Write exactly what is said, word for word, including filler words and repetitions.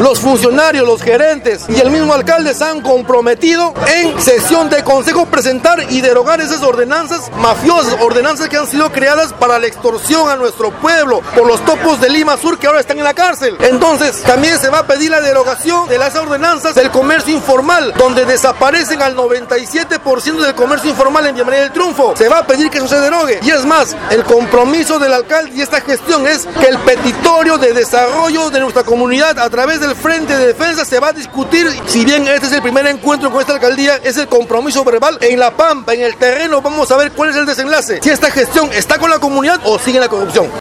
los funcionarios, los gerentes y el mismo alcalde se han comprometido en sesión de consejo presentar y derogar esas ordenanzas mafiosas, ordenanzas que han sido creadas para la extorsión a nuestro pueblo por los topos de Lima Sur que ahora están en la cárcel. Entonces también se va a pedir la derogación de las ordenanzas del comercio informal, donde desaparecen al noventa y siete por ciento del comercio informal en Villa María del Triunfo. Se va a pedir que eso se derogue. Y es más, el compromiso del alcalde y esta gestión es que el petitorio de desarrollo de nuestra comunidad a través del Frente de Defensa se va a discutir. Si bien este es el primer encuentro con esta alcaldía, es el compromiso verbal. En La Pampa, en el terreno, vamos a ver cuál es el desenlace. Si esta gestión está con la comunidad o sigue la corrupción.